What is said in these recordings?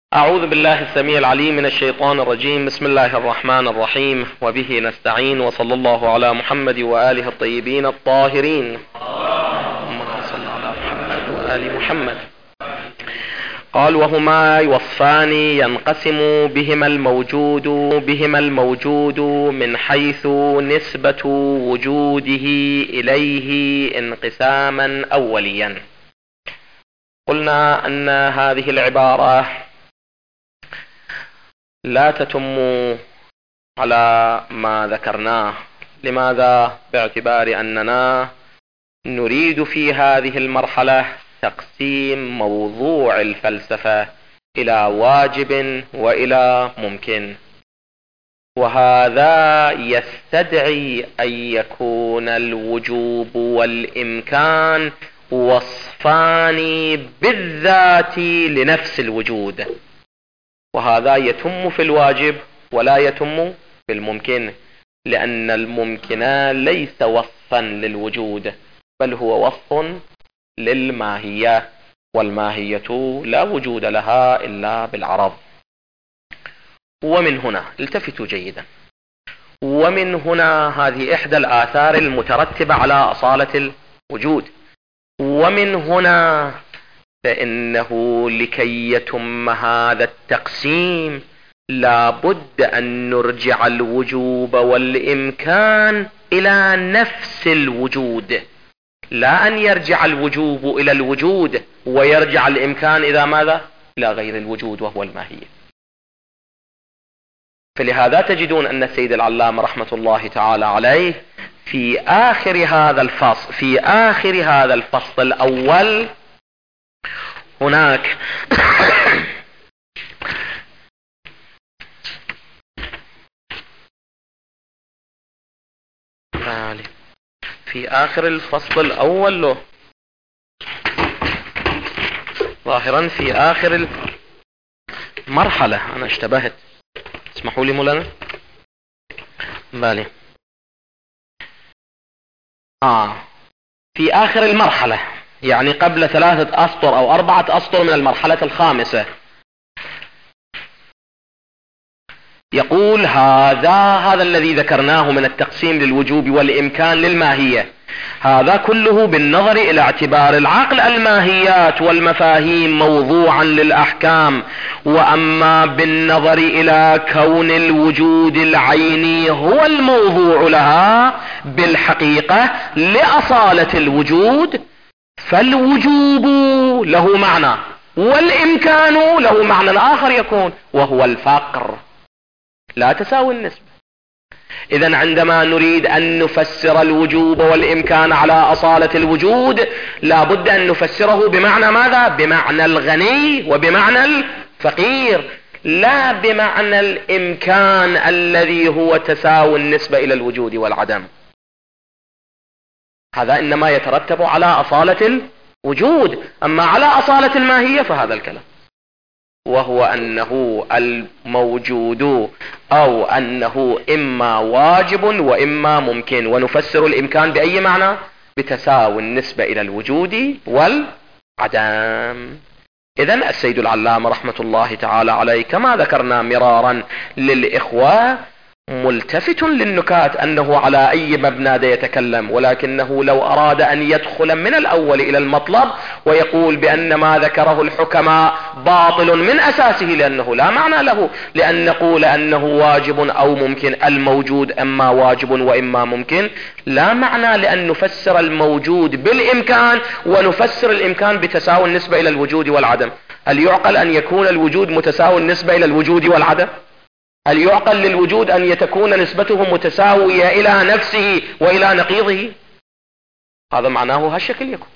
أعوذ بالله السميع العليم من الشيطان الرجيم. بسم الله الرحمن الرحيم، وبه نستعين، وصلى الله على محمد وآله الطيبين الطاهرين. اللهم صل على محمد وآل محمد. قال: وهما وصفان ينقسم بهما الموجود من حيث نسبة وجوده إليه انقساما أوليا. قلنا أن هذه العبارة لا تتم على ما ذكرناه. لماذا؟ باعتبار أننا نريد في هذه المرحلة تقسيم موضوع الفلسفة إلى واجب وإلى ممكن، وهذا يستدعي أن يكون الوجوب والإمكان وصفان بالذات لنفس الوجود، وهذا يتم في الواجب ولا يتم في الممكن، لأن الممكن ليس وصفا للوجود بل هو وصف للماهية، والماهية لا وجود لها إلا بالعرض. ومن هنا التفتوا جيدا، ومن هنا هذه إحدى الآثار المترتبة على أصالة الوجود. ومن هنا فإنه لكي يتم هذا التقسيم لا بد أن نرجع الوجوب والإمكان إلى نفس الوجود، لا أن يرجع الوجوب إلى الوجود ويرجع الإمكان إلى ماذا؟ إلى غير الوجود وهو الماهية. فلهذا تجدون أن السيد العلامة رحمة الله تعالى عليه في آخر هذا الفصل الأول هناك في آخر الفصل الأول له ظاهرا في آخر المرحلة. أنا اشتبهت، اسمحوا لي مولانا. بالي في آخر المرحلة، يعني قبل 3 أسطر أو 4 أسطر من المرحلة الخامسة، يقول هذا الذي ذكرناه من التقسيم للوجوب والإمكان للماهية، هذا كله بالنظر إلى اعتبار العقل الماهيات والمفاهيم موضوعا للأحكام، وأما بالنظر إلى كون الوجود العيني هو الموضوع لها بالحقيقة لأصالة الوجود، فالوجوب له معنى والإمكان له معنى آخر يكون، وهو الفقر، لا تساوي النسبة. إذن عندما نريد أن نفسر الوجوب والإمكان على أصالة الوجود لا بد أن نفسره بمعنى ماذا؟ بمعنى الغني وبمعنى الفقير، لا بمعنى الإمكان الذي هو تساوي النسبة إلى الوجود والعدم. هذا إنما يترتب على أصالة الوجود، أما على أصالة الماهية فهذا الكلام، وهو أنه الموجود أو أنه إما واجب وإما ممكن، ونفسر الإمكان بأي معنى؟ بتساوي النسبة إلى الوجود والعدم. إذن السيد العلامة رحمة الله تعالى عليه كما ذكرنا مرارا للإخوة ملتفت للنكات أنه على أي مبنى يتكلم، ولكنه لو أراد أن يدخل من الأول إلى المطلب ويقول بأن ما ذكره الحكماء باطل من أساسه، لأنه لا معنى له لأن نقول أنه واجب أو ممكن. الموجود أما واجب وإما ممكن، لا معنى لأن نفسر الموجود بالإمكان ونفسر الإمكان بتساوي النسبة إلى الوجود والعدم. هل يعقل أن يكون الوجود متساوي النسبة إلى الوجود والعدم؟ هل يعقل للوجود أن تكون نسبته متساوية إلى نفسه وإلى نقيضه؟ هذا معناه هالشكل يكون.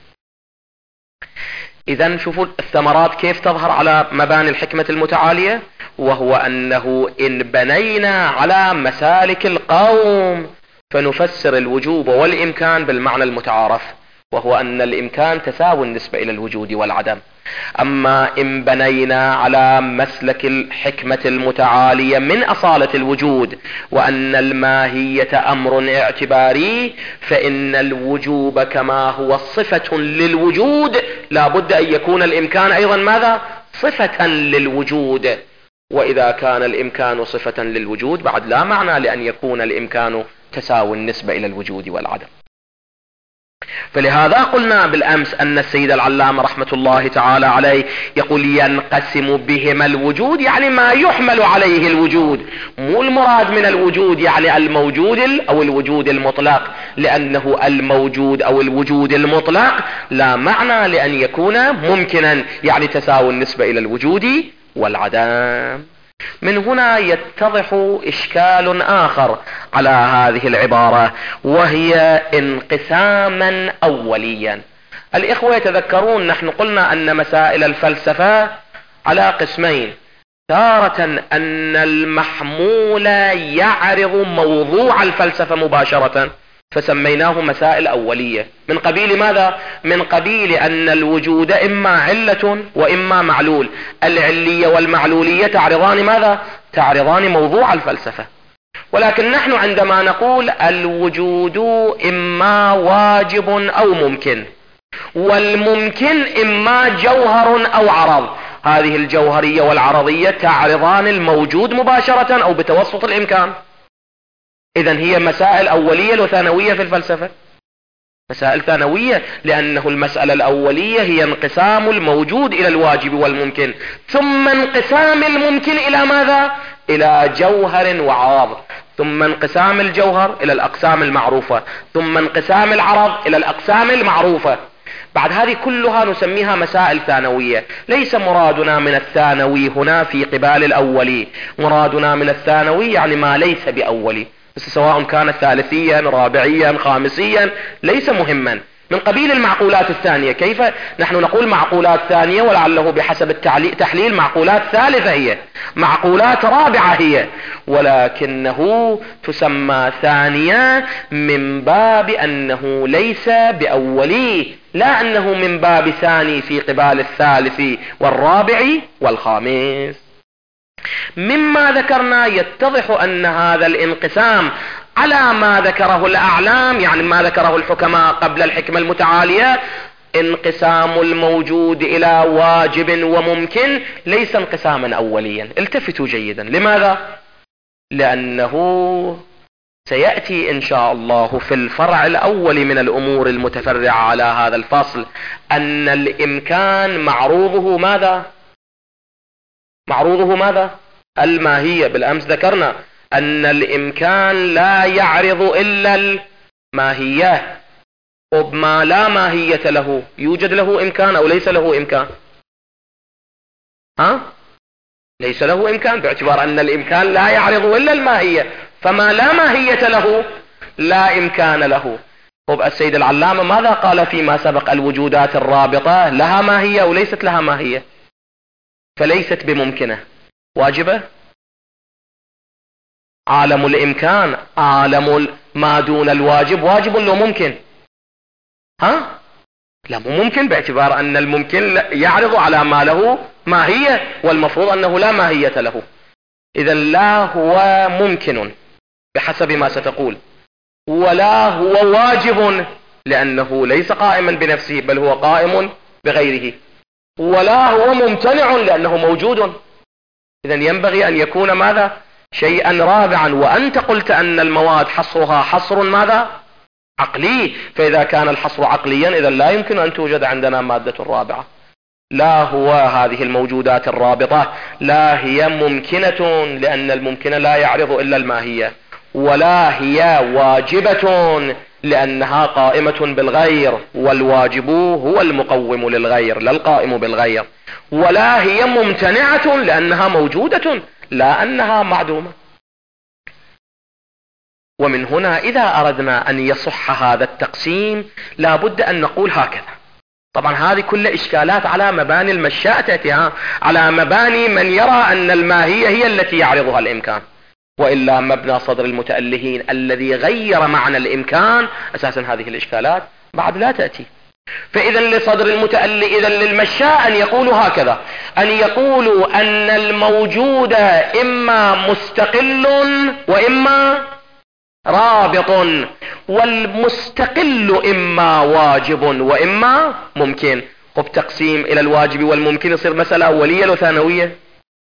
إذن شوفوا الثمرات كيف تظهر على مباني الحكمة المتعالية، وهو أنه إن بنينا على مسالك القوم فنفسر الوجوب والإمكان بالمعنى المتعارف، وهو أن الإمكان تساوي النسبة إلى الوجود والعدم. أما إن بنينا على مسلك الحكمة المتعالية من أصالة الوجود وأن الماهية أمر اعتباري، فإن الوجوب كما هو صفة للوجود لا بد أن يكون الإمكان أيضا ماذا؟ صفة للوجود. وإذا كان الإمكان صفة للوجود بعد لا معنى لأن يكون الإمكان تساوي النسبة إلى الوجود والعدم. فلهذا قلنا بالأمس أن السيد العلامة رحمة الله تعالى عليه يقول ينقسم بهما الوجود، يعني ما يحمل عليه الوجود، مو المراد من الوجود يعني الموجود أو الوجود المطلق، لأنه الموجود أو الوجود المطلق لا معنى لأن يكون ممكنا، يعني تساوي النسبة إلى الوجود والعدم. من هنا يتضح إشكال آخر على هذه العبارة، وهي انقساما أوليا. الإخوة يتذكرون نحن قلنا أن مسائل الفلسفة على قسمين، تارة أن المحمول يعرض موضوع الفلسفة مباشرة فسميناه مسائل أولية، من قبيل ماذا؟ من قبيل أن الوجود إما علة وإما معلول، العلية والمعلولية تعرضان ماذا؟ تعرضان موضوع الفلسفة. ولكن نحن عندما نقول الوجود إما واجب أو ممكن، والممكن إما جوهر أو عرض، هذه الجوهرية والعرضية تعرضان الموجود مباشرة أو بتوسط الإمكان. إذن هي مسائل أولية وثانوية في الفلسفة، مسائل ثانوية، لأنه المسألة الأولية هي انقسام الموجود إلى الواجب والممكن، ثم انقسام الممكن إلى ماذا؟ إلى جوهر وعرض، ثم انقسام الجوهر إلى الأقسام المعروفة، ثم انقسام العرض إلى الأقسام المعروفة. بعد هذه كلها نسميها مسائل ثانوية. ليس مرادنا من الثانوي هنا في قبال الأولي، مرادنا من الثانوي يعني ما ليس بأولي، بس سواء كان ثالثيا رابعيا خامسيا ليس مهما، من قبيل المعقولات الثانية. كيف نحن نقول معقولات ثانية ولعله بحسب التحليل معقولات ثالثة هي، معقولات رابعة هي، ولكنه تسمى ثانية من باب أنه ليس بأولي، لا أنه من باب ثاني في قبال الثالث والرابع والخامس. مما ذكرنا يتضح أن هذا الانقسام على ما ذكره الأعلام، يعني ما ذكره الحكماء قبل الحكمة المتعالية، انقسام الموجود إلى واجب وممكن، ليس انقساما أوليا. التفتوا جيدا، لماذا؟ لأنه سيأتي إن شاء الله في الفرع الأول من الأمور المتفرعة على هذا الفصل أن الإمكان معروضه ماذا؟ معروضه ماذا؟ الماهية. بالأمس ذكرنا أن الإمكان لا يعرض إلا الماهية، وبما لا ماهية له يوجد له إمكان أو ليس له إمكان؟ ليس له إمكان، باعتبار أن الإمكان لا يعرض إلا الماهية، فما لا ماهية له لا إمكان له. السيد العلامة ماذا قال فيما سبق؟ الوجودات الرابطة لها ماهية وليست لها ماهية، فليست بممكنة، واجبة. عالم الإمكان، عالم ما دون الواجب، واجب لو ممكن؟ لا، مو ممكن، باعتبار أن الممكن يعرض على ما له ماهية، والمفروض أنه لا ماهية له. إذا لا هو ممكن بحسب ما ستقول، ولا هو واجب لأنه ليس قائما بنفسه بل هو قائم بغيره، ولا هو ممتنع لأنه موجود. إذا ينبغي أن يكون ماذا؟ شيئا رابعا. وأنت قلت أن المواد حصرها حصر ماذا؟ عقلي، فإذا كان الحصر عقليا إذا لا يمكن أن توجد عندنا مادة رابعة. لا هو هذه الموجودات الرابطة لا هي ممكنة لأن الممكن لا يعرض إلا الماهية، ولا هي واجبة لأنها قائمة بالغير، والواجب هو المقوم للغير لا القائم بالغير، ولا هي ممتنعة لأنها موجودة لا أنها معدومة. ومن هنا إذا أردنا أن يصح هذا التقسيم لا بد أن نقول هكذا. طبعا هذه كل إشكالات على مباني المشاء تأتي، على مباني من يرى أن الماهية هي التي يعرضها الإمكان، وإلا مبنى صدر المتألهين الذي غير معنى الإمكان أساسا هذه الإشكالات بعد لا تأتي. فإذا لصدر المتأله، إذا للمشاء أن يقولوا هكذا، أن يقولوا أن الموجود إما مستقل وإما رابط، والمستقل إما واجب وإما ممكن، خب تقسيم الى الواجب والممكن يصير مسألة اولية لو ثانوية؟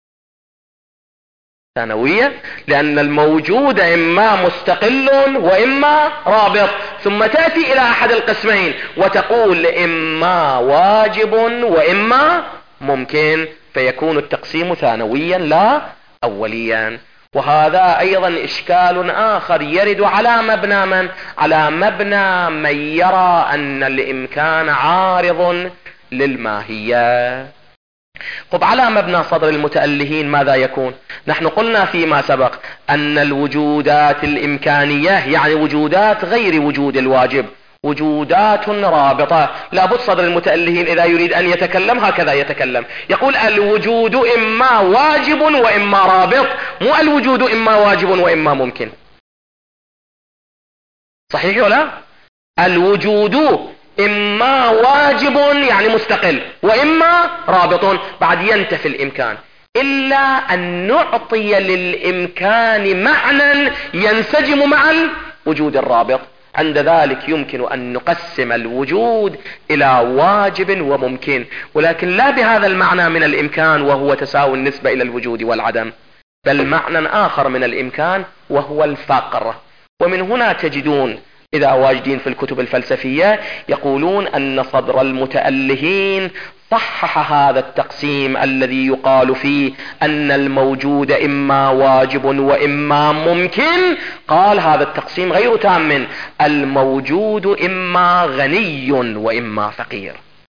ثانوية، لان الموجود اما مستقل واما رابط، ثم تأتي الى احد القسمين وتقول اما واجب واما ممكن، فيكون التقسيم ثانويا لا اوليا. وهذا ايضا اشكال اخر يرد على مبنى من؟ على مبنى من يرى ان الامكان عارض للماهية. طب على مبنى صدر المتألهين ماذا يكون؟ نحن قلنا فيما سبق ان الوجودات الامكانية يعني وجودات غير وجود الواجب، وجودات رابطة. لابد صدر المتألهين اذا يريد ان يتكلم هكذا يتكلم، يقول الوجود اما واجب واما رابط، مو الوجود اما واجب واما ممكن. صحيح ولا؟ الوجود اما واجب يعني مستقل واما رابط، بعد ينتفي الامكان، الا ان نعطي للامكان معنى ينسجم مع الوجود الرابط. عند ذلك يمكن ان نقسم الوجود الى واجب وممكن، ولكن لا بهذا المعنى من الامكان وهو تساوي النسبة الى الوجود والعدم، بل معنى اخر من الامكان وهو الفقر. ومن هنا تجدون اذا واجدين في الكتب الفلسفية يقولون ان صدر المتألهين صحح هذا التقسيم الذي يقال فيه ان الموجود اما واجب واما ممكن. قال هذا التقسيم غير تام، الموجود اما غني واما فقير،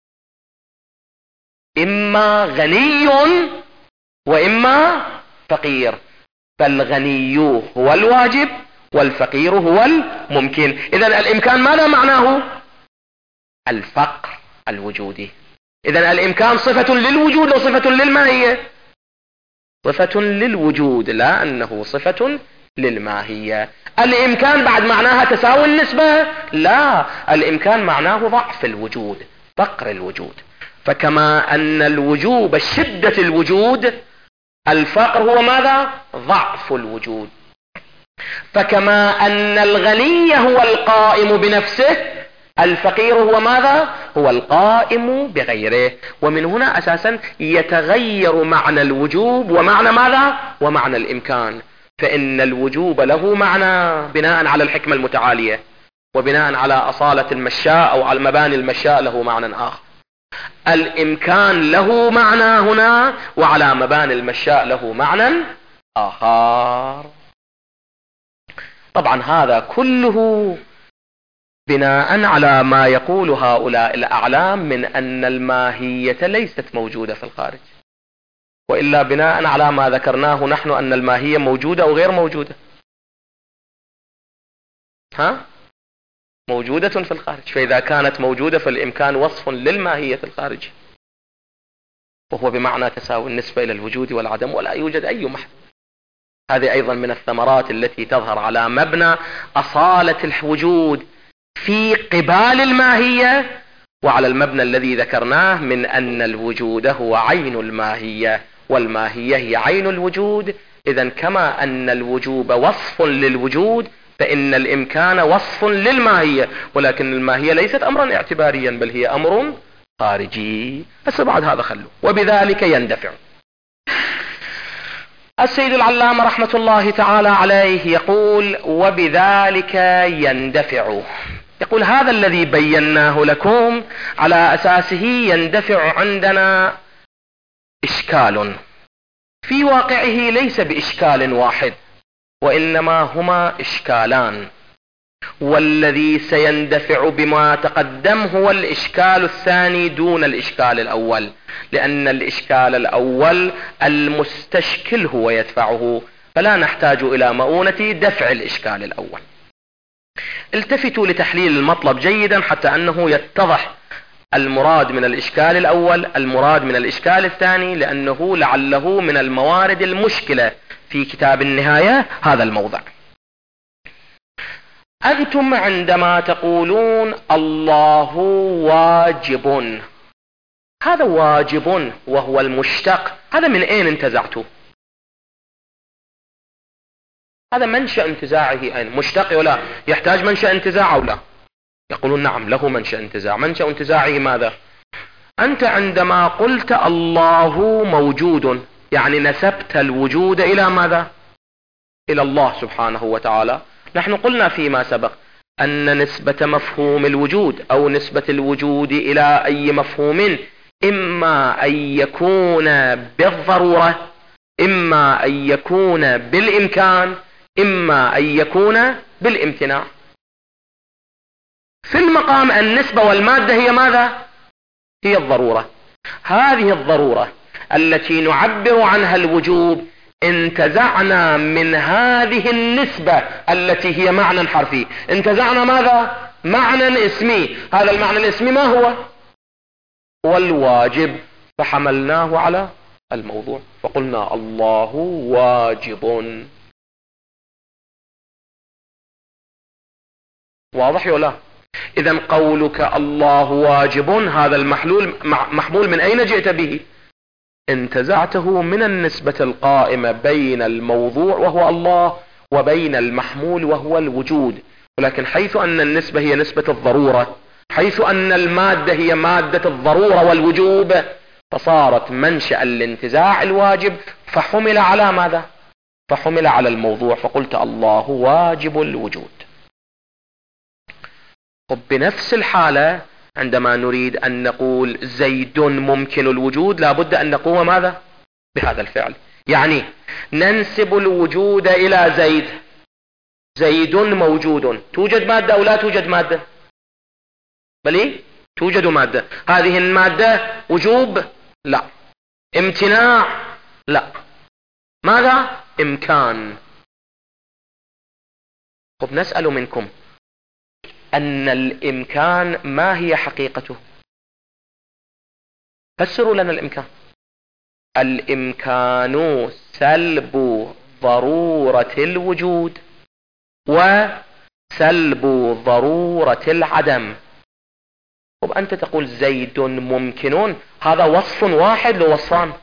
اما غني واما فقير، فالغني هو الواجب والفقير هو الممكن. اذا الامكان ماذا معناه؟ الفقر الوجودي. اذا الامكان صفة للوجود وصفة للماهية؟ صفة للوجود، لا انه صفة للماهية. الامكان بعد معناها تساوي النسبة؟ لا، الامكان معناه ضعف الوجود، فقر الوجود. فكما ان الوجوب شدة الوجود، الفقر هو ماذا؟ ضعف الوجود. فكما ان الغني هو القائم بنفسه، الفقير هو ماذا؟ هو القائم بغيره. ومن هنا اساسا يتغير معنى الوجوب ومعنى ماذا؟ ومعنى الامكان. فان الوجوب له معنى بناء على الحكمة المتعالية، وبناء على اصالة المشاء او على مباني المشاء له معنى اخر. الامكان له معنى هنا، وعلى مباني المشاء له معنى اخر. طبعا هذا كله بناء على ما يقول هؤلاء الأعلام من أن الماهية ليست موجودة في الخارج، وإلا بناء على ما ذكرناه نحن أن الماهية موجودة أو غير موجودة؟ موجودة في الخارج. فإذا كانت موجودة فالإمكان وصف للماهية في الخارج، وهو بمعنى تساوي النسبة إلى الوجود والعدم، ولا يوجد أي محل. هذه أيضا من الثمرات التي تظهر على مبنى أصالة الوجود في قبال الماهية، وعلى المبنى الذي ذكرناه من أن الوجود هو عين الماهية والماهية هي عين الوجود. إذن كما أن الوجوب وصف للوجود فإن الإمكان وصف للماهية، ولكن الماهية ليست أمرا اعتباريا بل هي أمر خارجي. بس بعد هذا خلوا. وبذلك يندفع. السيد العلامة رحمة الله تعالى عليه يقول وبذلك يندفع، يقول هذا الذي بيناه لكم على أساسه يندفع عندنا إشكال في واقعه ليس بإشكال واحد، وإنما هما إشكالان، والذي سيندفع بما تقدم هو الإشكال الثاني دون الإشكال الأول، لأن الإشكال الأول المستشكل هو يدفعه، فلا نحتاج إلى مؤونة دفع الإشكال الأول. التفتوا لتحليل المطلب جيدا حتى أنه يتضح المراد من الإشكال الأول، المراد من الإشكال الثاني، لأنه لعله من الموارد المشكلة في كتاب النهاية هذا الموضع. أنتم عندما تقولون الله واجب، هذا واجب وهو المشتق، هذا من أين انتزعته؟ هذا منشأ انتزاعه أين؟ مشتق ولا يحتاج منشأ انتزاع أو لا؟ يقولون نعم له منشأ انتزاع. منشأ انتزاعه ماذا؟ أنت عندما قلت الله موجود يعني نسبت الوجود إلى ماذا؟ إلى الله سبحانه وتعالى. نحن قلنا فيما سبق أن نسبة مفهوم الوجود أو نسبة الوجود إلى أي مفهوم إما أن يكون بالضرورة، إما أن يكون بالإمكان، إما أن يكون بالامتناع. في المقام النسبة والمادة هي ماذا؟ هي الضرورة. هذه الضرورة التي نعبر عنها الوجوب انتزعنا من هذه النسبة التي هي معنى حرفي، انتزعنا ماذا؟ معنى اسمي. هذا المعنى الاسمي ما هو؟ والواجب، فحملناه على الموضوع فقلنا الله واجب. واضح ولا لا؟ اذا قولك الله واجب هذا المحلول محمول من اين جئت به؟ انتزعته من النسبة القائمة بين الموضوع وهو الله وبين المحمول وهو الوجود. ولكن حيث ان النسبة هي نسبة الضرورة، حيث ان المادة هي مادة الضرورة والوجوب، فصارت منشأ الانتزاع الواجب، فحمل على ماذا؟ فحمل على الموضوع، فقلت الله واجب الوجود. وبنفس الحالة عندما نريد أن نقول زيد ممكن الوجود لابد أن نقوم ماذا؟ بهذا الفعل. يعني ننسب الوجود إلى زيد. زيد موجود، توجد مادة أو لا توجد مادة؟ بل توجد مادة. هذه المادة وجوب؟ لا. امتناع؟ لا. ماذا؟ إمكان. طب نسأل منكم أن الإمكان ما هي حقيقته؟ فسروا لنا الإمكان. الإمكان سلب ضرورة الوجود وسلب ضرورة العدم. طب أنت تقول زيد ممكن، هذا وصف واحد لوصفان،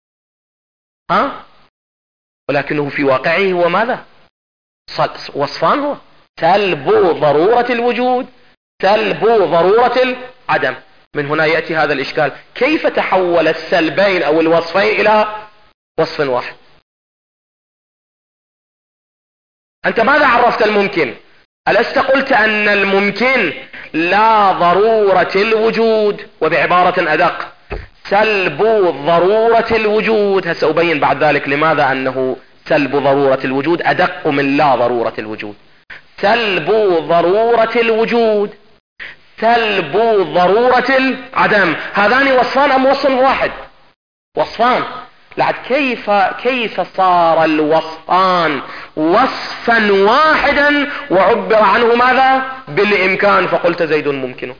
ولكنه في واقعه هو ماذا؟ وصفان. هو سلب ضرورة الوجود، سلب ضرورة العدم. من هنا يأتي هذا الإشكال، كيف تحول السلبين أو الوصفين إلى وصف واحد؟ أنت ماذا عرفت الممكن؟ ألست قلت أن الممكن لا ضرورة الوجود، وبعبارة أدق سلب ضرورة الوجود. هسأبين بعد ذلك لماذا أنه سلب ضرورة الوجود أدق من لا ضرورة الوجود. سلب ضرورة الوجود، سلب ضرورة العدم، هذان وصفان أم وصف واحد؟ وصفان. لعد كيف صار الوصفان وصفا واحدا وعبر عنه ماذا؟ بالإمكان، فقلت زيد ممكن.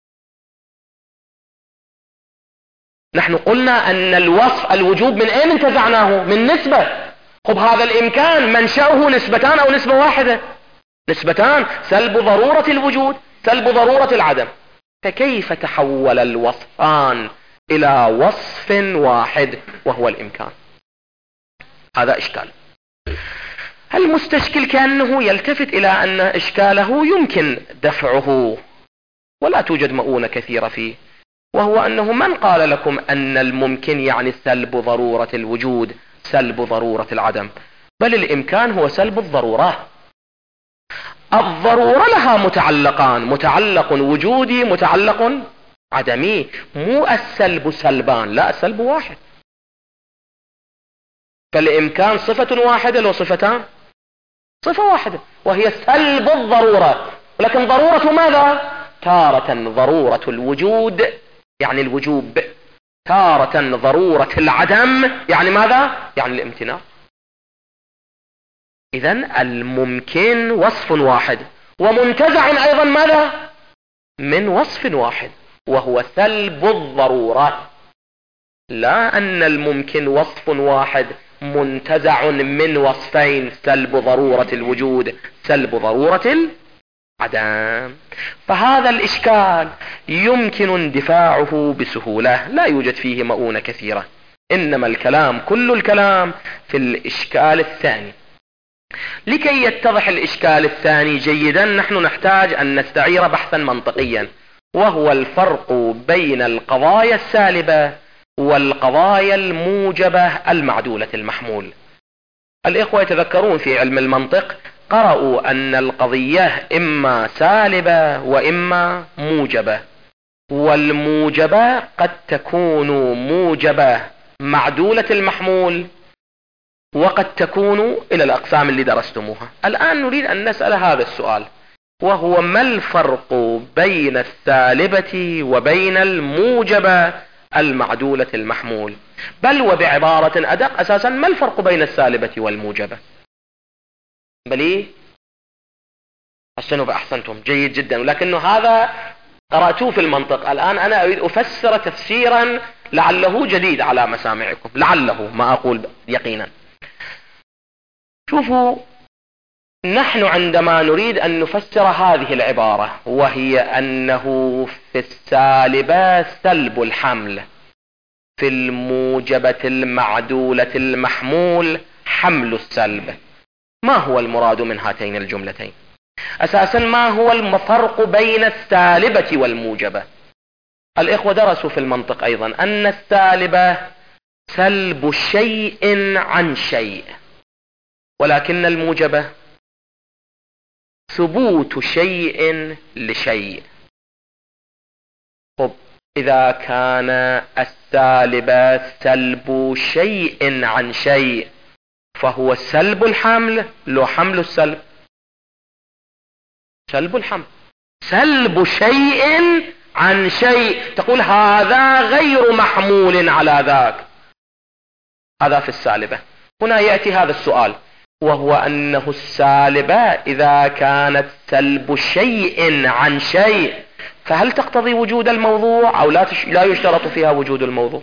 نحن قلنا أن الوصف الوجوب من أين انتزعناه؟ من نسبة. خب هذا الإمكان منشأه نسبتان أو نسبة واحدة؟ نسبتان، سلب ضرورة الوجود، سلب ضرورة العدم. فكيف تحول الوصفان إلى وصف واحد وهو الإمكان؟ هذا إشكال. المستشكل كأنه يلتفت إلى أن إشكاله يمكن دفعه ولا توجد مؤونة كثيرة فيه، وهو أنه من قال لكم أن الممكن يعني سلب ضرورة الوجود، سلب ضرورة العدم؟ بل الإمكان هو سلب الضرورة. الضرورة لها متعلقان، متعلق وجودي، متعلق عدمي. مو السلب سلبان، لا، السلب واحد. فالإمكان صفة واحدة لو صفتان؟ صفة واحدة، وهي سلب الضرورة. ولكن ضرورة ماذا؟ تارة ضرورة الوجود يعني الوجوب، تارة ضرورة العدم يعني ماذا؟ يعني الامتناع. إذن الممكن وصف واحد، ومنتزع أيضا ماذا؟ من وصف واحد وهو سلب الضرورة. لا أن الممكن وصف واحد منتزع من وصفين، سلب ضرورة الوجود، سلب ضرورة العدم. فهذا الإشكال يمكن اندفاعه بسهولة، لا يوجد فيه مؤونة كثيرة. إنما الكلام، كل الكلام في الإشكال الثاني. لكي يتضح الإشكال الثاني جيدا نحن نحتاج أن نستعير بحثا منطقيا، وهو الفرق بين القضايا السالبة والقضايا الموجبة المعدولة المحمول. الإخوة يتذكرون في علم المنطق قرأوا أن القضية إما سالبة وإما موجبة، والموجبة قد تكون موجبة معدولة المحمول وقد تكون إلى الأقسام اللي درستموها. الآن نريد أن نسأل هذا السؤال، وهو ما الفرق بين السالبة وبين الموجبة المعدولة المحمول؟ بل وبعبارة أدق أساسا، ما الفرق بين السالبة والموجبة؟ بلي أحسنوا أحسنتم، جيد جدا، ولكنه هذا قرأتوه في المنطق. الآن أنا أريد أفسر تفسيرا لعله جديد على مسامعكم، لعله، ما أقول يقينا. شوفوا، نحن عندما نريد أن نفسر هذه العبارة، وهي أنه في السالبة سلب الحمل، في الموجبة المعدولة المحمول حمل السلب، ما هو المراد من هاتين الجملتين؟ أساسا ما هو الفرق بين السالبة والموجبة؟ الإخوة درسوا في المنطق أيضا أن السالبة سلب شيء عن شيء، ولكن الموجبة ثبوت شيء لشيء. طب إذا كان السالبة سلب شيء عن شيء، فهو سلب الحمل لو حمل السلب؟ سلب الحمل، سلب شيء عن شيء، تقول هذا غير محمول على ذاك، هذا في السالبة. هنا يأتي هذا السؤال، وهو أنه السالبة إذا كانت سلب شيء عن شيء، فهل تقتضي وجود الموضوع أو لا يشترط فيها وجود الموضوع؟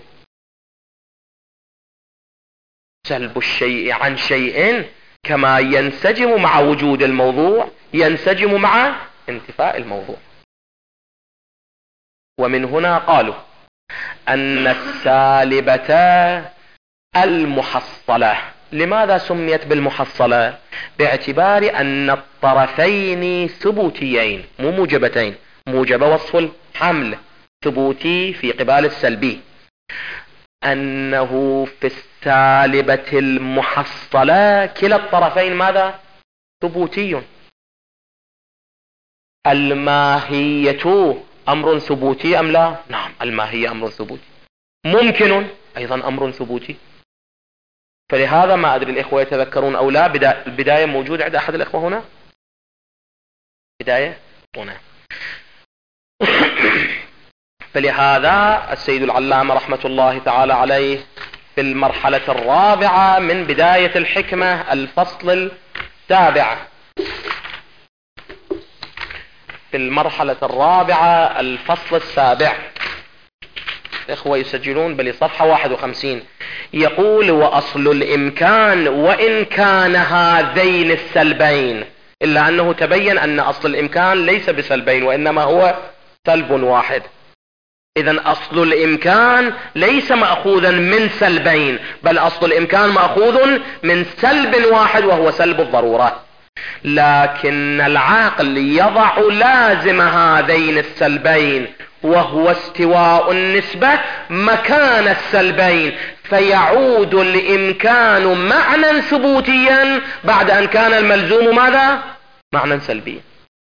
سلب الشيء عن شيء كما ينسجم مع وجود الموضوع ينسجم مع انتفاء الموضوع. ومن هنا قالوا أن السالبة المحصلة، لماذا سميت بالمحصلة؟ باعتبار أن الطرفين ثبوتيين مو موجبتين، موجبة وصف الحمل، ثبوتي في قبال السلبي. أنه في السالبة المحصلة كلا الطرفين ماذا؟ ثبوتي. الماهية أمر ثبوتي أم لا؟ نعم، الماهية أمر ثبوتي. ممكن أيضا أمر ثبوتي. فلهذا ما أدري الإخوة يتذكرون أو لا، البداية موجود عند أحد الإخوة هنا؟ بداية هنا. فلهذا السيد العلامة رحمة الله تعالى عليه في المرحلة الرابعة من بداية الحكمة الفصل السابع، في المرحلة الرابعة الفصل السابع، إخوة يسجلون بل صفحة 51، يقول: وأصل الإمكان وإن كان هذين السلبين، إلا أنه تبين أن أصل الإمكان ليس بسلبين وإنما هو سلب واحد. إذن أصل الإمكان ليس مأخوذا من سلبين، بل أصل الإمكان مأخوذ من سلب واحد وهو سلب الضرورة. لكن العقل يضع لازم هذين السلبين وهو استواء النسبة مكان السلبين، فيعود الإمكان معنى ثبوتيا بعد أن كان الملزوم ماذا؟ معنى سلبيا.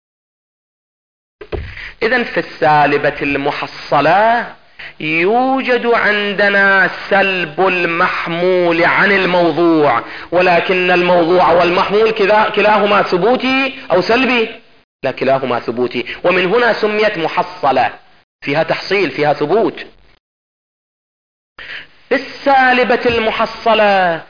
إذن في السالبة المحصلة يوجد عندنا سلب المحمول عن الموضوع، ولكن الموضوع والمحمول كلاهما ثبوتي أو سلبي؟ لا، كلاهما ثبوتي، ومن هنا سميت محصلة، فيها تحصيل، فيها ثبوت. في السالبة المحصلة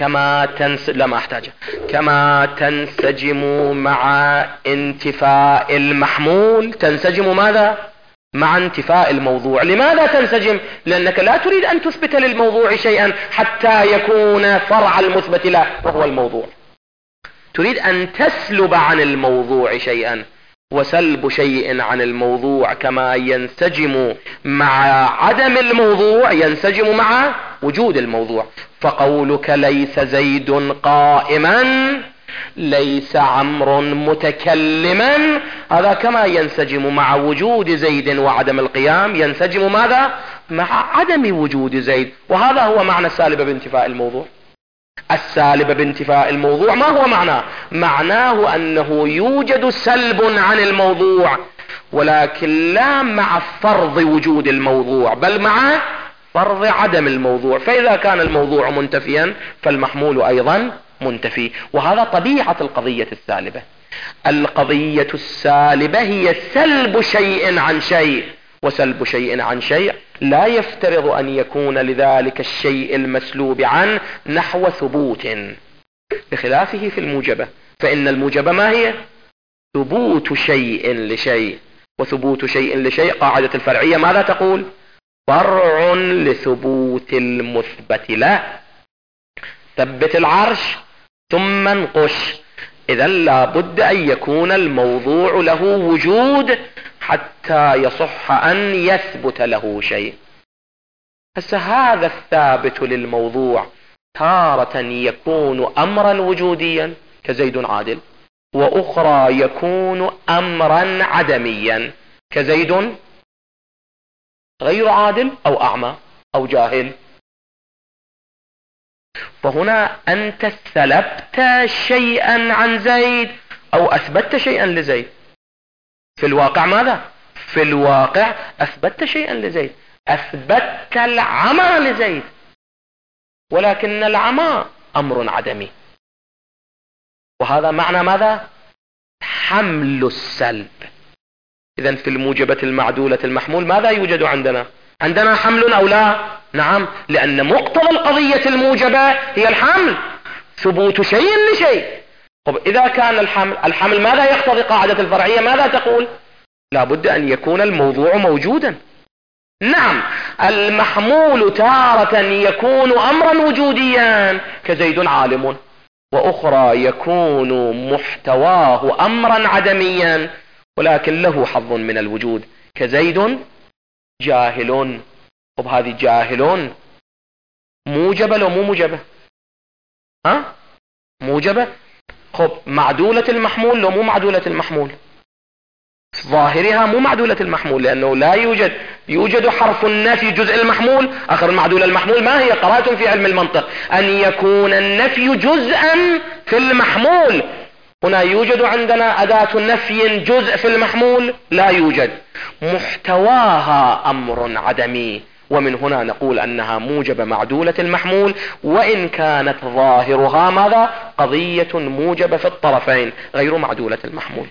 كما تنسجم مع انتفاء المحمول، تنسجم ماذا؟ مع انتفاء الموضوع. لماذا تنسجم؟ لأنك لا تريد أن تثبت للموضوع شيئا حتى يكون فرع المثبت له وهو الموضوع، تريد أن تسلب عن الموضوع شيئا، وسلب شيء عن الموضوع كما ينسجم مع عدم الموضوع ينسجم مع وجود الموضوع. فقولك ليس زيد قائما ليس عمرو متكلما، هذا كما ينسجم مع وجود زيد وعدم القيام ينسجم ماذا؟ مع عدم وجود زيد. وهذا هو معنى السالب بانتفاء الموضوع. السالب بانتفاء الموضوع ما هو معناه؟ معناه أنه يوجد سلب عن الموضوع، ولكن لا مع فرض وجود الموضوع، بل مع فرض عدم الموضوع. فإذا كان الموضوع منتفيا فالمحمول أيضا منتفي. وهذا طبيعة القضية السالبة. القضية السالبة هي سلب شيء عن شيء، وسلب شيء عن شيء لا يفترض أن يكون لذلك الشيء المسلوب عنه نحو ثبوت، بخلافه في الموجبة. فإن الموجبة ما هي؟ ثبوت شيء لشيء، وثبوت شيء لشيء قاعدة الفرعية ماذا تقول؟ فرع لثبوت المثبت له. ثبت العرش ثم انقش. إذا لابد أن يكون الموضوع له وجود حتى يصح أن يثبت له شيء. هسه هذا الثابت للموضوع تارة يكون أمرا وجوديا كزيد عادل، وأخرى يكون أمرا عدميا كزيد غير عادل أو أعمى أو جاهل. فهنا أنت سلبت شيئا عن زيد أو أثبتت شيئا لزيد. في الواقع ماذا؟ في الواقع أثبتت شيئا لزيد، أثبتت العمى لزيد، ولكن العمى أمر عدمي. وهذا معنى ماذا؟ حمل السلب. إذن في الموجبة المعدولة المحمول ماذا يوجد عندنا؟ عندنا حمل أو لا؟ نعم، لأن مقتضى القضية الموجبة هي الحمل، ثبوت شيء لشيء. طب إذا كان الحمل ماذا يقتضي قاعدة الفرعية؟ ماذا تقول؟ لابد أن يكون الموضوع موجودا. نعم، المحمول تارة يكون أمرا وجوديا كزيد عالم، وأخرى يكون محتواه أمرا عدميا ولكن له حظ من الوجود كزيد جاهل. طب هذه جاهل موجبة لو مو موجبة؟ موجبة. خب معدولة المحمول لو مو معدولة المحمول؟ ظاهرها مو معدولة المحمول، لأنه لا يوجد حرف النفي جزء المحمول. آخر المعدولة المحمول ما هي؟ قرأتم في علم المنطق أن يكون النفي جزءا في المحمول. هنا يوجد عندنا أداة نفي جزء في المحمول؟ لا يوجد. محتواها أمر عدمي، ومن هنا نقول أنها موجبة معدولة المحمول، وإن كانت ظاهرها ماذا؟ قضية موجبة في الطرفين غير معدولة المحمول.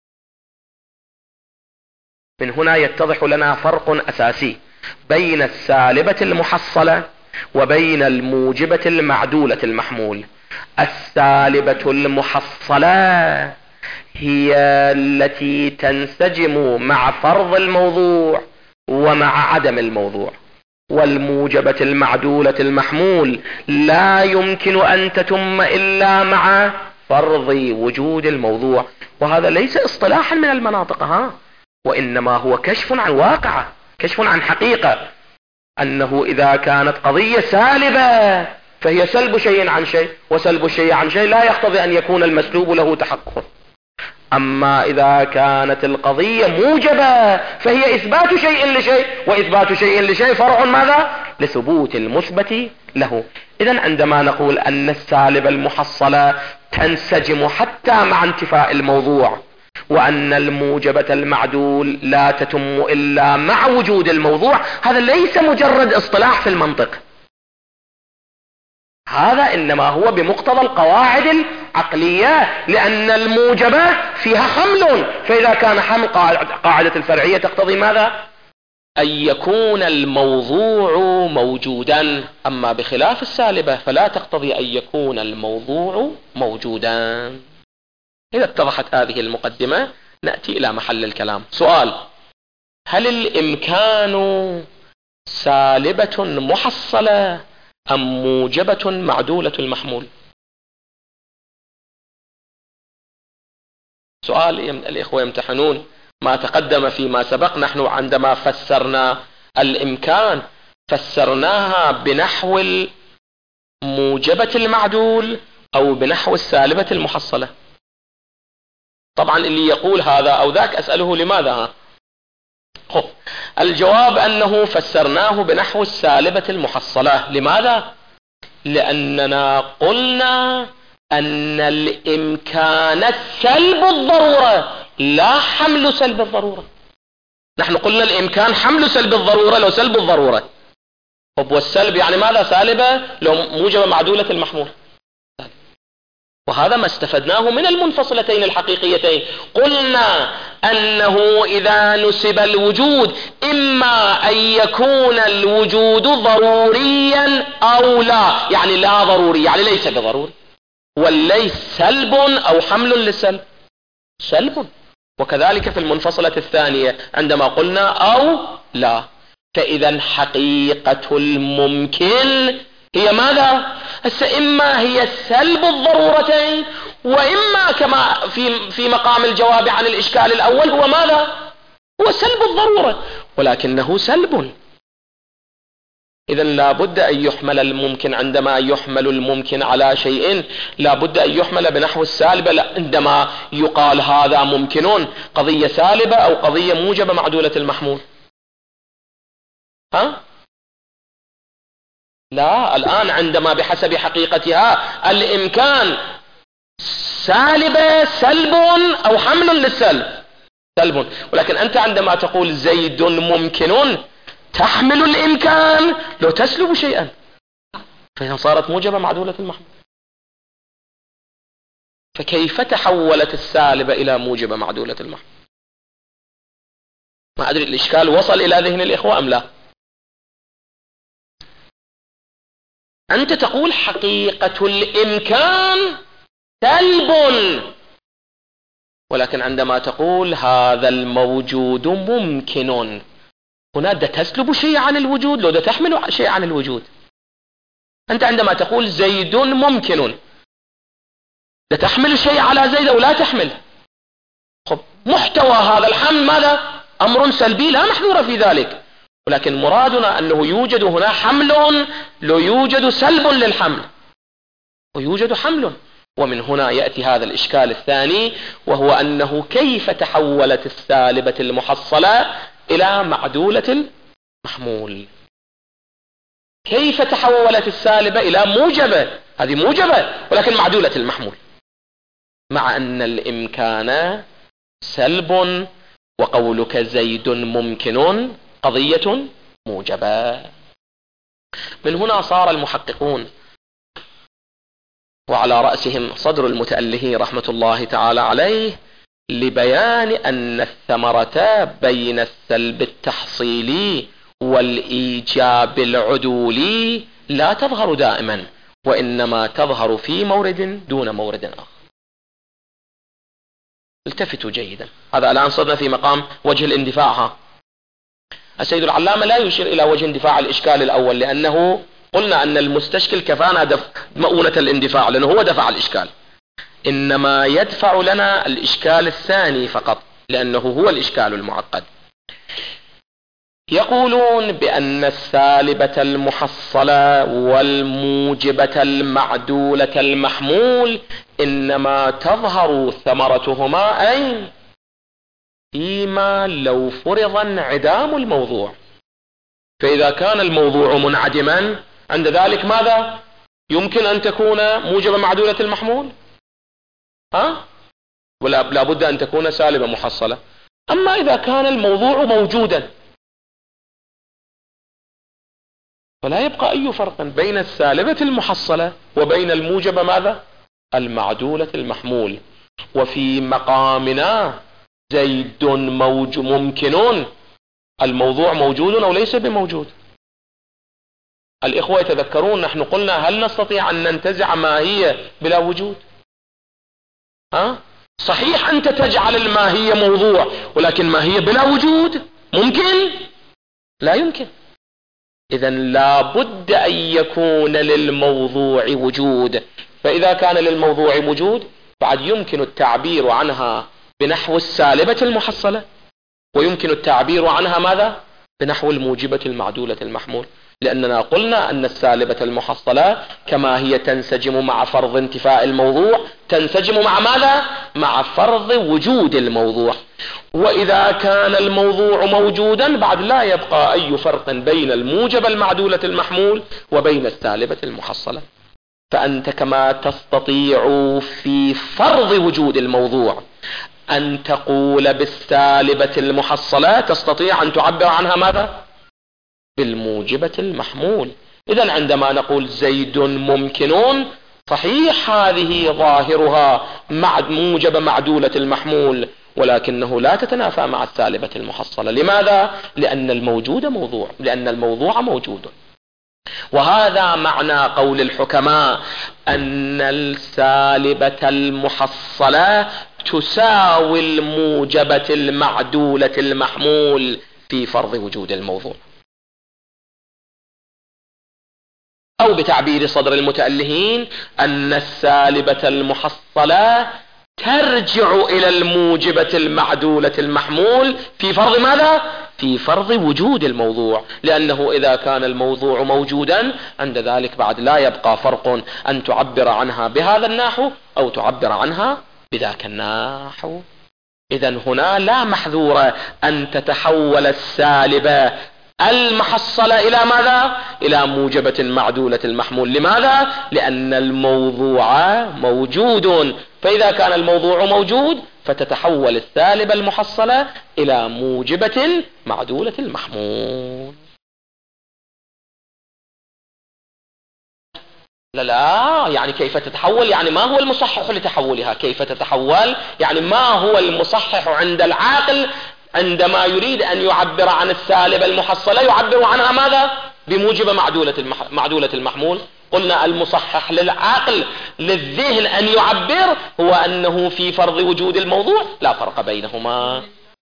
من هنا يتضح لنا فرق أساسي بين السالبة المحصلة وبين الموجبة المعدولة المحمول. السالبة المحصلة هي التي تنسجم مع فرض الموضوع ومع عدم الموضوع، والموجبة المعدولة المحمول لا يمكن أن تتم إلا مع فرض وجود الموضوع. وهذا ليس اصطلاحا من المناطق، وإنما هو كشف عن واقعة، كشف عن حقيقة، أنه إذا كانت قضية سالبة فهي سلب شيء عن شيء، وسلب الشيء عن شيء لا يقتضي أن يكون المسلوب له تحقق. أما إذا كانت القضية موجبة فهي إثبات شيء لشيء، وإثبات شيء لشيء فرع ماذا؟ لثبوت المثبت له. إذن عندما نقول أن السالبة المحصلة تنسجم حتى مع انتفاء الموضوع، وأن الموجبة المعدول لا تتم إلا مع وجود الموضوع، هذا ليس مجرد اصطلاح في المنطق، هذا إنما هو بمقتضى القواعد العقلية، لأن الموجبة فيها حمل. فإذا كان حمل قاعدة الفرعية تقتضي ماذا؟ أن يكون الموضوع موجودا. أما بخلاف السالبة فلا تقتضي أن يكون الموضوع موجودا. إذا اتضحت هذه المقدمة نأتي إلى محل الكلام. سؤال: هل الإمكان سالبة محصلة أم موجبة معدولة المحمول؟ سؤال الإخوة يمتحنون ما تقدم فيما سبق. نحن عندما فسرنا الإمكان فسرناها بنحو موجبة المعدول أو بنحو السالبة المحصلة. طبعا اللي يقول هذا أو ذاك أسأله لماذا؟ الجواب أنه فسرناه بنحو السالبة المحصلة. لماذا؟ لأننا قلنا أن الإمكان سلب الضرورة لا حمل سلب الضرورة. نحن قلنا الإمكان حمل سلب الضرورة لو سلب الضرورة. والسلب يعني ماذا؟ سالبة لو موجبة معدولة المحمول. وهذا ما استفدناه من المنفصلتين الحقيقيتين. قلنا أنه إذا نسب الوجود إما أن يكون الوجود ضروريا أو لا، يعني لا ضروري يعني ليس بضروري، والليس سلب أو حمل للسلب سلب. وكذلك في المنفصلة الثانية عندما قلنا أو لا. فإذا حقيقة الممكن هي ماذا؟ إما هي سلب الضرورتين، وإما كما في مقام الجواب عن الإشكال الأول هو ماذا؟ هو سلب الضرورة ولكنه سلب. إذا لا بد أن يحمل الممكن. عندما يحمل الممكن على شيء لا بد أن يحمل بنحو السالبة. عندما يقال هذا ممكن قضية سالبة أو قضية موجبة معدولة المحمول؟ لا، الآن عندما بحسب حقيقتها الإمكان سالبة سلب أو حمل للسلب سلب. ولكن أنت عندما تقول زيد ممكن تحمل الإمكان لو تسلب شيئا، فهي صارت موجبة معدولة المحمول. فكيف تحولت السالبة إلى موجبة معدولة المحمول؟ ما أدري الإشكال وصل إلى ذهن الإخوة أم لا؟ أنت تقول حقيقة الإمكان سلب، ولكن عندما تقول هذا الموجود ممكن، هنا ده تسلب شيء عن الوجود لو ده تحمل شيء عن الوجود. أنت عندما تقول زيد ممكن ده تحمل شيء على زيد أو لا تحمل؟ محتوى هذا الحمل ماذا؟ أمر سلبي لا محذور في ذلك، ولكن مرادنا أنه يوجد هنا حمل لو يوجد سلب للحمل ويوجد حمل. ومن هنا يأتي هذا الإشكال الثاني، وهو أنه كيف تحولت السالبة المحصلة إلى معدولة المحمول؟ كيف تحولت السالبة إلى موجبة؟ هذه موجبة ولكن معدولة المحمول، مع أن الإمكان سلب وقولك زيد ممكن قضية موجبة. من هنا صار المحققون وعلى رأسهم صدر المتأله رحمة الله تعالى عليه لبيان أن الثمرة بين السلب التحصيلي والإيجاب العدولي لا تظهر دائما، وإنما تظهر في مورد دون مورد آخر. التفتوا جيدا، هذا الآن صرنا في مقام وجه الاندفاع. السيد العلامة لا يشير إلى وجه اندفاع الإشكال الأول، لأنه قلنا أن المستشكل كفانا مؤونة الاندفاع لأنه هو دفع الإشكال، إنما يدفع لنا الإشكال الثاني فقط لأنه هو الإشكال المعقد. يقولون بأن السالبة المحصلة والموجبة المعدولة المحمول إنما تظهر ثمرتهما أين؟ فيما لو فرض انعدام الموضوع. فإذا كان الموضوع منعدما عند ذلك ماذا؟ يمكن أن تكون موجبة معدولة المحمول؟ ولا بد أن تكون سالبة محصلة. أما إذا كان الموضوع موجودا فلا يبقى أي فرق بين السالبة المحصلة وبين الموجبة ماذا؟ المعدولة المحمول. وفي مقامنا زيد ممكن، الموضوع موجود أو ليس بموجود؟ الإخوة يتذكرون نحن قلنا هل نستطيع أن ننتزع ماهية بلا وجود؟ صحيح أنت تجعل الماهية موضوع، ولكن ماهية بلا وجود ممكن؟ لا يمكن. إذن لا بد أن يكون للموضوع وجود. فإذا كان للموضوع وجود بعد يمكن التعبير عنها بنحو السالبة المحصلة، ويمكن التعبير عنها ماذا؟ بنحو الموجبة المعدولة المحمول. لأننا قلنا أن السالبة المحصلة كما هي تنسجم مع فرض انتفاء الموضوع تنسجم مع ماذا؟ مع فرض وجود الموضوع. وإذا كان الموضوع موجودا بعد لا يبقى أي فرق بين الموجب المعدولة المحمول وبين السالبة المحصلة. فأنت كما تستطيع في فرض وجود الموضوع أن تقول بالسالبة المحصلة تستطيع أن تعبر عنها ماذا؟ بالموجبة المحمول. إذن عندما نقول زيد ممكن صحيح هذه ظاهرها موجب معدولة المحمول ولكنه لا تتنافى مع السالبة المحصلة. لماذا؟ لأن الموضوع موجود. وهذا معنى قول الحكماء أن السالبة المحصلة تساوي الموجبة المعدولة المحمول في فرض وجود الموضوع. أو بتعبير صدر المتألهين أن السالبة المحصلة ترجع إلى الموجبة المعدولة المحمول في فرض ماذا؟ في فرض وجود الموضوع. لأنه إذا كان الموضوع موجودا عند ذلك بعد لا يبقى فرق أن تعبر عنها بهذا النحو أو تعبر عنها بذاك النحو. إذن هنا لا محذور أن تتحول السالبة المحصلة إلى ماذا؟ إلى موجبة معدولة المحمول. لماذا؟ لأن الموضوع موجود. فإذا كان الموضوع موجود فتتحول السالبة المحصلة إلى موجبة معدولة المحمول. لا يعني كيف تتحول؟ يعني ما هو المصحح لتحولها؟ كيف تتحول؟ يعني ما هو المصحح عند العاقل عندما يريد أن يعبر عن السالبة المحصلة يعبر عنها ماذا؟ بموجب معدولة المحمول. قلنا المصحح للعقل للذهن أن يعبر هو أنه في فرض وجود الموضوع لا فرق بينهما.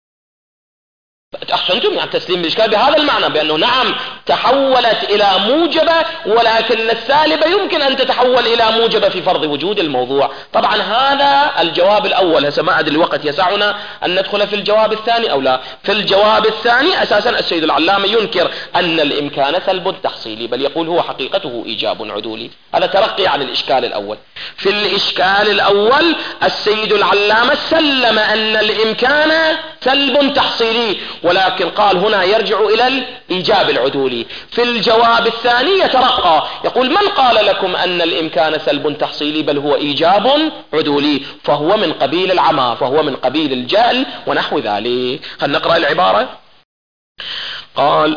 أحسنتم، يعني تسليم الإشكال بهذا المعنى بأنه نعم تحولت إلى موجبة ولكن السالبة يمكن أن تتحول إلى موجبة في فرض وجود الموضوع. طبعا هذا الجواب الأول. هسه ما أدري الوقت يسعنا أن ندخل في الجواب الثاني أو لا. في الجواب الثاني أساسا السيد العلامة ينكر أن الإمكان سلب تحصيلي بل يقول هو حقيقته إيجاب عدولي. هذا ترقي عن الإشكال الأول. في الإشكال الأول السيد العلامة سلم أن الإمكان سلب تحصيلي ولكن قال هنا يرجع إلى الإيجاب العدولي. في الجواب الثاني يترقى يقول من قال لكم أن الإمكان سلب تحصيلي بل هو إيجاب عدولي فهو من قبيل العمى فهو من قبيل الجهل ونحو ذلك. خلينا نقرأ العبارة. قال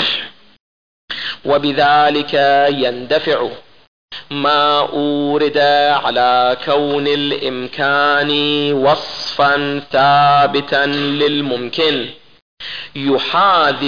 وبذلك يندفع ما أورد على كون الإمكان وصفا ثابتا للممكن يحاذي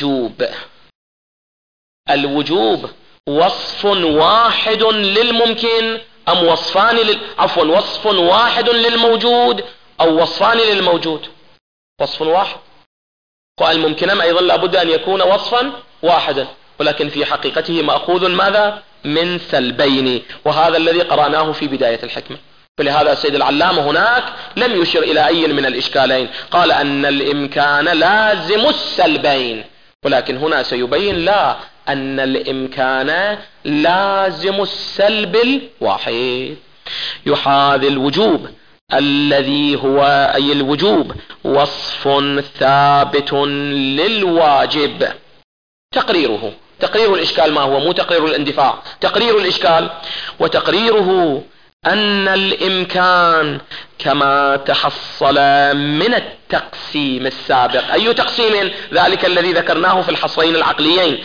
الوجوب وصف واحد للممكن أم وصفان وصف واحد للموجود أو وصفان للموجود؟ وصف واحد. قال الممكن أيضا لابد أن يكون وصفا واحدا ولكن في حقيقته مأخوذ ماذا؟ من سلبين وهذا الذي قرأناه في بداية الحكمة. فلهذا السيد العلامة هناك لم يشر إلى أي من الإشكالين. قال أن الإمكان لازم السلبين ولكن هنا سيبين لا أن الإمكان لازم السلب الواحد. يحاذي الوجوب الذي هو أي الوجوب وصف ثابت للواجب. تقرير الإشكال ما هو؟ مو تقرير الاندفاع، تقرير الإشكال. وتقريره أن الإمكان كما تحصل من التقسيم السابق. أي تقسيم؟ ذلك الذي ذكرناه في الحصرين العقليين.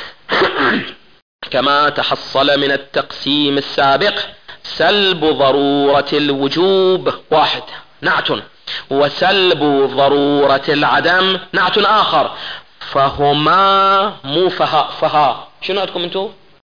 كما تحصل من التقسيم السابق سلب ضرورة الوجوب واحد نعت وسلب ضرورة العدم نعت آخر فهما مو فها شنو عندكم انتو؟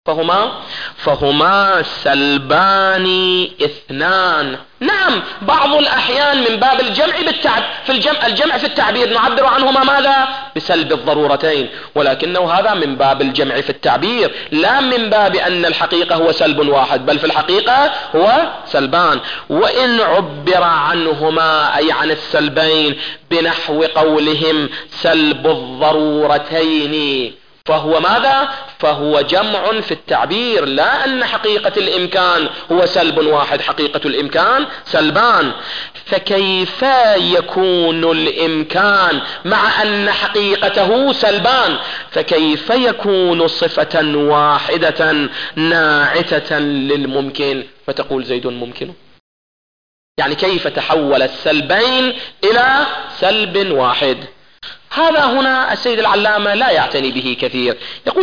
فهما سلبان اثنان. نعم بعض الأحيان من باب الجمع في الجمع في التعبير نعبر عنهما ماذا؟ بسلب الضرورتين ولكنه هذا من باب الجمع في التعبير لا من باب أن الحقيقة هو سلب واحد بل في الحقيقة هو سلبان. وإن عبر عنهما أي عن السلبين بنحو قولهم سلب الضرورتين فهو ماذا؟ فهو جمع في التعبير، لا أن حقيقة الإمكان هو سلب واحد، حقيقة الإمكان سلبان. فكيف يكون الإمكان مع أن حقيقته سلبان؟ فكيف يكون صفة واحدة ناعتة للممكن؟ فتقول زيد ممكن. يعني كيف تحول السلبين إلى سلب واحد؟ هذا هنا السيد العلامة لا يعتني به كثير، يقول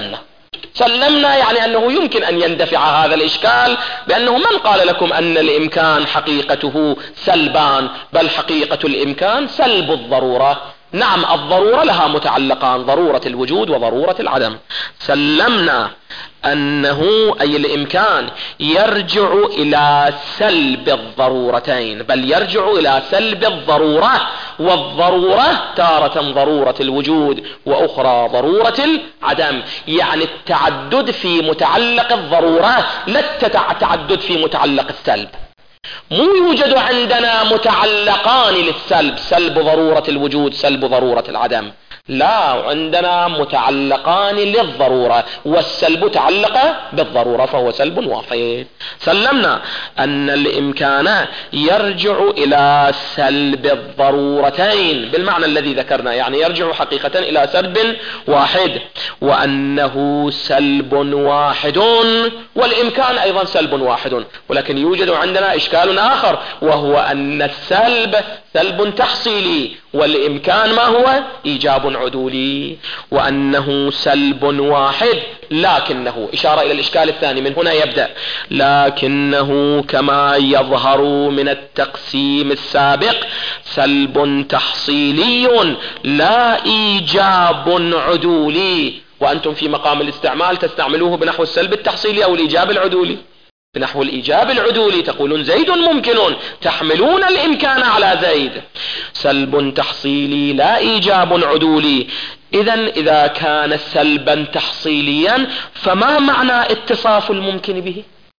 سلمنا يعني أنه يمكن أن يندفع هذا الإشكال بأنه من قال لكم أن الإمكان حقيقته سلبان؟ بل حقيقة الإمكان سلب الضرورة. نعم، الضرورة لها متعلقان، ضرورة الوجود وضرورة العدم. سلمنا أنه أي الإمكان يرجع إلى سلب الضرورتين، بل يرجع إلى سلب الضرورة، والضرورة تارة ضرورة الوجود وأخرى ضرورة العدم. يعني التعدد في متعلق الضرورة، لا التعدد في متعلق السلب. مو يوجد عندنا متعلقان للسلب، سلب ضرورة الوجود سلب ضرورة العدم، لا، عندنا متعلقان للضرورة، والسلب تعلق بالضرورة فهو سلب واحد. سلمنا أن الإمكان يرجع إلى سلب الضرورتين بالمعنى الذي ذكرنا، يعني يرجع حقيقة إلى سلب واحد، وأنه سلب واحد، والإمكان أيضا سلب واحد. ولكن يوجد عندنا إشكال آخر، وهو أن السلب سلب تحصيلي، والإمكان ما هو؟ إيجاب عدولي، وأنه سلب واحد، لكنه إشارة إلى الإشكال الثاني من هنا يبدأ، لكنه كما يظهر من التقسيم السابق سلب تحصيلي لا إيجاب عدولي. وأنتم في مقام الاستعمال تستعملوه بنحو السلب التحصيلي أو الإيجاب العدولي. بنحو الإيجاب العدولي تقولون زيد ممكن، تحملون الإمكان على زيد. سلب تحصيلي لا إيجاب عدولي. إذا كان سلبا تحصيليا فما معنى اتصاف الممكن به؟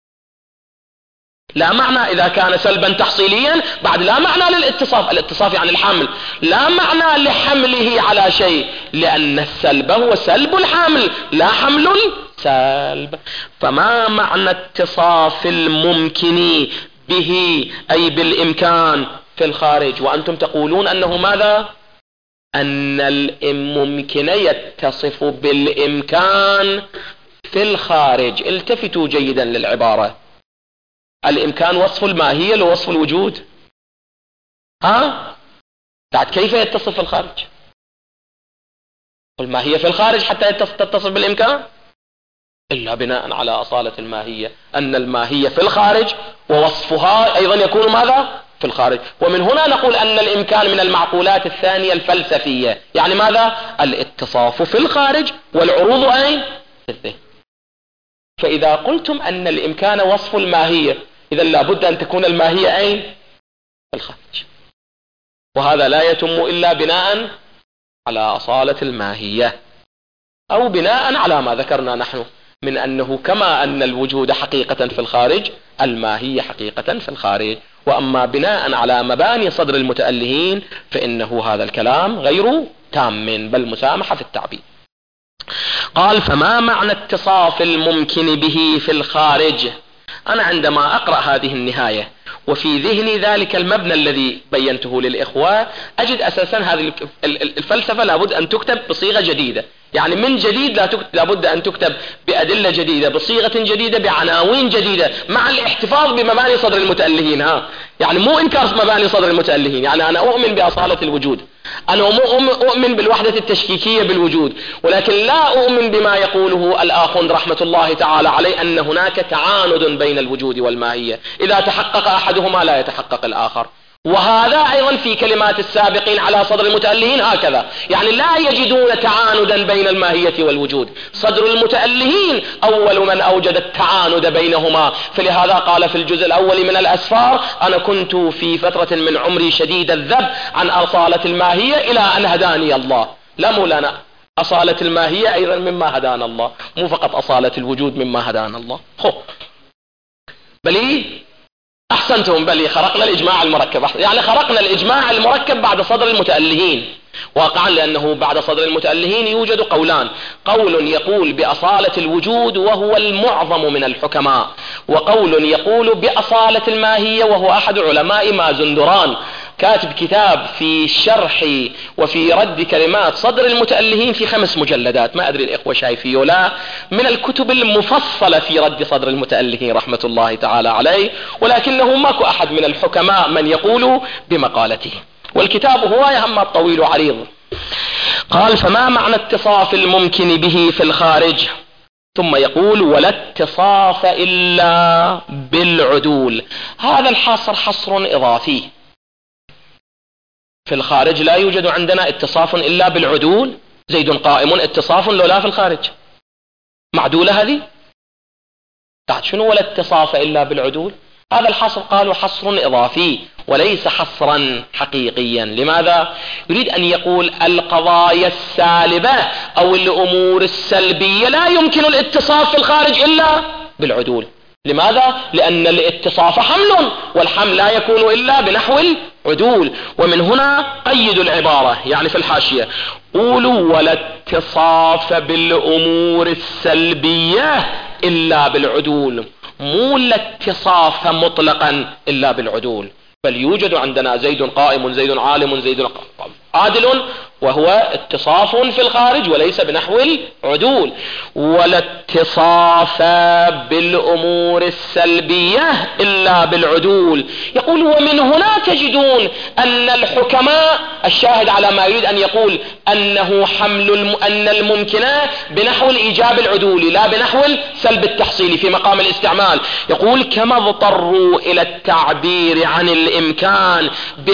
لا معنى. إذا كان سلبا تحصيليا بعد لا معنى للاتصاف، الاتصاف يعني الحمل، لا معنى لحمله على شيء، لأن السلب هو سلب الحمل لا حمل سلب. فما معنى اتصاف الممكن به أي بالإمكان في الخارج؟ وأنتم تقولون أنه ماذا؟ أن الممكن يتصف بالإمكان في الخارج. التفتوا جيدا للعبارة، الإمكان وصف الماهية لوصف الوجود، بعد كيف يتصف في الخارج؟ الماهية في الخارج حتى تتصف بالإمكان، إلا بناء على أصالة الماهية، أن الماهية في الخارج ووصفها أيضا يكون ماذا؟ في الخارج. ومن هنا نقول أن الإمكان من المعقولات الثانية الفلسفية، يعني ماذا؟ الاتصاف في الخارج والعروض أين؟ في الذهن. فإذا قلتم أن الإمكان وصف الماهية، إذا لابد أن تكون الماهية أين؟ في الخارج، وهذا لا يتم إلا بناء على أصالة الماهية، أو بناء على ما ذكرنا نحن من أنه كما أن الوجود حقيقة في الخارج، الماهية حقيقة في الخارج. وأما بناء على مباني صدر المتألهين فإنه هذا الكلام غير تام، بل مسامحة في التعبير. قال: فما معنى اتصاف الممكن به في الخارج؟ أنا عندما أقرأ هذه النهاية وفي ذهني ذلك المبنى الذي بينته للإخوة، أجد أساسا هذه الفلسفة لابد أن تكتب بصيغة جديدة، يعني من جديد لابد أن تكتب بأدلة جديدة بصيغة جديدة بعناوين جديدة مع الاحتفاظ بمباني صدر المتألهين. يعني مو إنكار مباني صدر المتألهين، يعني أنا أؤمن بأصالة الوجود، أنا أؤمن بالوحدة التشكيكية بالوجود، ولكن لا أؤمن بما يقوله الآخون رحمة الله تعالى عليه أن هناك تعاند بين الوجود والماهية، إذا تحقق أحدهما لا يتحقق الآخر. وهذا أيضا في كلمات السابقين على صدر المتألهين هكذا، يعني لا يجدون تعاندا بين الماهية والوجود. صدر المتألهين أول من أوجد التعاند بينهما، فلهذا قال في الجزء الأول من الأسفار: أنا كنت في فترة من عمري شديد الذب عن أصالة الماهية إلى أن هداني الله. لا مولانا، أصالة الماهية أيضا مما هدانا الله، مو فقط أصالة الوجود مما هدانا الله. بل أحسنتم، بل خرقنا الإجماع المركب، يعني خرقنا الإجماع المركب بعد صدر المتألهين. واقعا، لأنه بعد صدر المتألهين يوجد قولان: قول يقول بأصالة الوجود وهو المعظم من الحكماء، وقول يقول بأصالة الماهية وهو أحد علماء مازندران، كاتب كتاب في شرح وفي رد كلمات صدر المتألهين في 5 مجلدات. ما أدري الإخوة شايفيه لا، من الكتب المفصلة في رد صدر المتألهين رحمة الله تعالى عليه، ولكنه ماكو أحد من الحكماء من يقول بمقالته. والكتاب هو يهم طويل عريض. قال: فما معنى اتصاف الممكن به في الخارج؟ ثم يقول: ولا اتصاف إلا بالعدول. هذا الحصر حصر إضافي. في الخارج لا يوجد عندنا اتصاف إلا بالعدول. زيد قائم اتصاف لولا في الخارج معدولة هذه؟ بعد شنو ولا اتصاف إلا بالعدول؟ هذا الحصر قالوا حصر إضافي وليس حصرا حقيقيا. لماذا؟ يريد أن يقول القضايا السالبة أو الأمور السلبية لا يمكن الاتصاف في الخارج إلا بالعدول. لماذا؟ لأن الاتصاف حمل، والحمل لا يكون إلا بنحو العدول. ومن هنا قيدوا العبارة، يعني في الحاشية قولوا: ولا اتصاف بالأمور السلبية إلا بالعدول، مو الاتصاف مطلقا إلا بالعدول، بل يوجد عندنا زيد قائم، زيد عالم، زيد عادل، وهو اتصاف في الخارج وليس بنحو العدول. ولا اتصاف بالأمور السلبية إلا بالعدول. يقول: ومن هنا تجدون أن الحكماء، الشاهد على ما يريد أن يقول أنه أن الممكنات بنحو الإيجاب العدولي لا بنحو السلب التحصيلي في مقام الاستعمال. يقول: كما اضطروا إلى التعبير عن الإمكان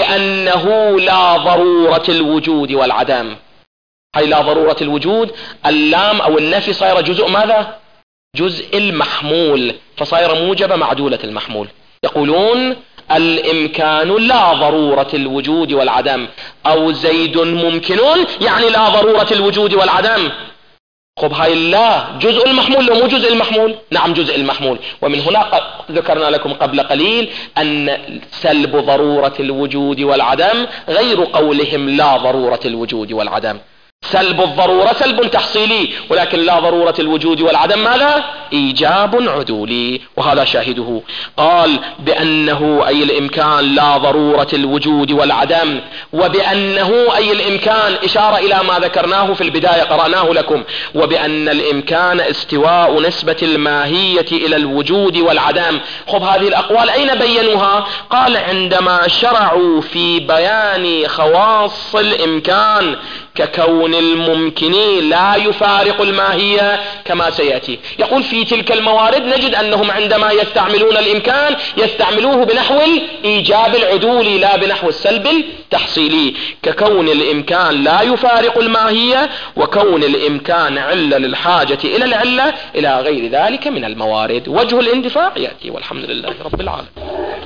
بأنه لا ضرورة الوجود والعدم. هاي لا ضرورة الوجود، اللام أو النفي صايرة جزء ماذا؟ جزء المحمول، فصايرة موجبة معدولة المحمول. يقولون الإمكان لا ضرورة الوجود والعدم، أو زيد ممكن يعني لا ضرورة الوجود والعدم. خب هاي لا جزء المحمول لو مو جزء المحمول؟ نعم جزء المحمول. ومن هنا ذكرنا لكم قبل قليل أن سلب ضرورة الوجود والعدم غير قولهم لا ضرورة الوجود والعدم. سلب الضرورة سلب تحصيلي، ولكن لا ضرورة الوجود والعدم ماذا؟ إيجاب عدولي، وهذا شاهده. قال: بأنه أي الإمكان لا ضرورة الوجود والعدم، وبأنه أي الإمكان إشارة إلى ما ذكرناه في البداية قرأناه لكم، وبأن الإمكان استواء نسبة الماهية إلى الوجود والعدم. خب هذه الأقوال أين بينوها؟ قال: عندما شرعوا في بيان خواص الإمكان ككون الممكن لا يفارق الماهية كما سيأتي. يقول: في تلك الموارد نجد أنهم عندما يستعملون الإمكان يستعملوه بنحو الإيجاب العدولي لا بنحو السلب التحصيلي، ككون الإمكان لا يفارق الماهية، وكون الإمكان علة للحاجة إلى العلة، إلى غير ذلك من الموارد. وجه الاندفاع يأتي، والحمد لله رب العالمين.